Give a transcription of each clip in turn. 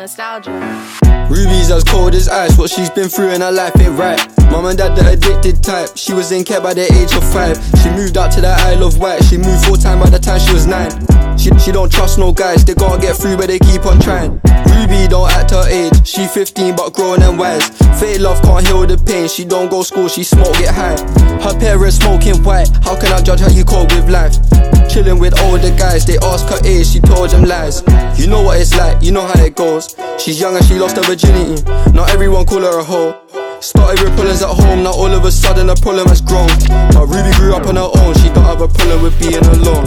Nostalgia. Ruby's as cold as ice. What she's been through in her life ain't right. Mum and dad the addicted type. She was in care by the age of 5. She moved out to the Isle of Wight. She moved full time by the time she was 9. She don't trust no guys. They can't get through but they keep on trying. Ruby don't act her age. She 15 but grown and wise. Fake love can't heal the pain. She don't go school, she smoke, get high. Her parents smoking white. How can I judge how you cope with life? Chilling with older guys, they ask her age, she told them lies. You know what it's like, you know how it goes. She's young and she lost her virginity. Not everyone call her a hoe. Started with problems at home, now all of a sudden a problem has grown. But Ruby grew up on her own, she don't have a problem with being alone.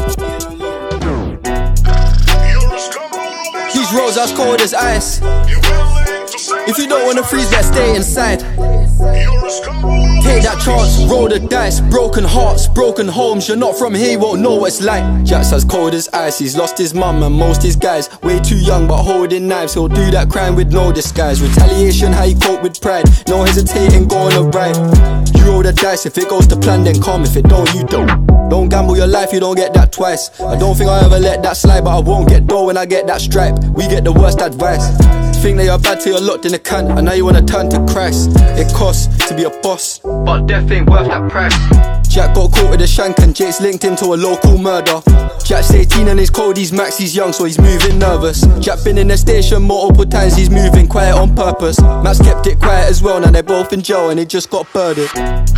These roads as cold as ice. If you don't wanna freeze, let's stay inside. Take that chance, roll the dice. Broken hearts, broken homes. You're not from here, you won't know what it's like. Jack's as cold as ice. He's lost his mum and most his guys. Way too young but holding knives. He'll do that crime with no disguise. Retaliation, how you cope with pride. No hesitating, go on a ride. You roll the dice. If it goes to plan, then come. If it don't, you don't. Don't gamble your life, you don't get that twice. I don't think I'll ever let that slide, but I won't get dough when I get that stripe. We get the worst advice. Think that you're bad till you're locked in a can, and now you wanna turn to Christ. It costs to be a boss, but death ain't worth that price. Jack got caught with a shank and Jake's linked him to a local murder. Jack's 18 and he's cold, he's max, he's young, so he's moving nervous. Jack been in the station multiple times, he's moving quiet on purpose. Max kept it quiet as well, now they're both in jail and they just got birded.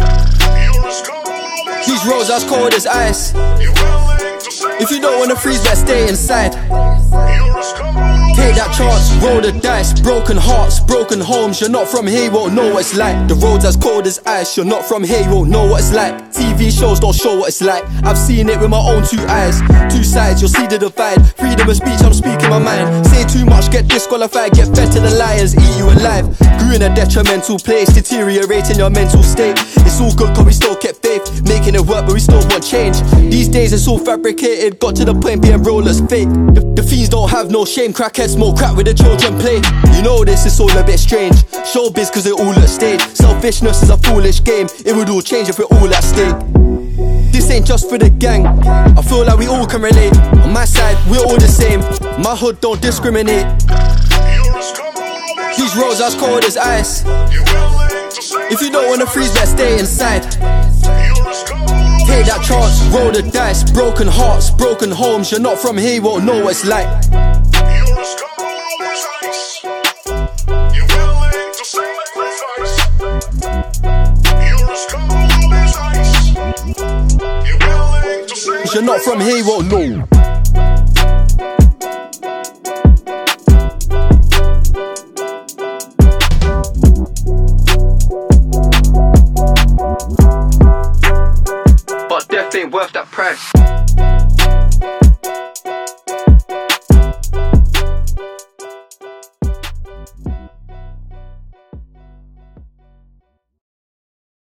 These roads as cold as ice. If you don't wanna freeze, let's stay inside. Take that chance, roll the dice. Broken hearts, broken homes. You're not from here, you won't know what it's like. The road's as cold as ice. You're not from here, you won't know what it's like. TV shows don't show what it's like. I've seen it with my own 2 eyes. 2 sides, you'll see the divide. Freedom of speech, I'm speaking my mind. Say too much, get disqualified. Get fed to the lions, eat you alive. Grew in a detrimental place, deteriorating your mental state. It's all good cause we still kept faith. Making it work but we still want change. These days it's all fabricated. Got to the point being real as fake. The fiends don't have no shame. Crackheads smoke crack with the children play. You know this is all a bit strange. Showbiz cause it all at stake. Selfishness is a foolish game. It would all change if we're all at stake. This ain't just for the gang. I feel like we all can relate. On my side, we're all the same. My hood don't discriminate. These roads as cold as ice. If you don't wanna freeze, let's stay inside. Take that chance, roll the dice. Broken hearts, broken homes. You're not from here, you won't know what it's like. You're not from here, you won't know. But death ain't worth that price.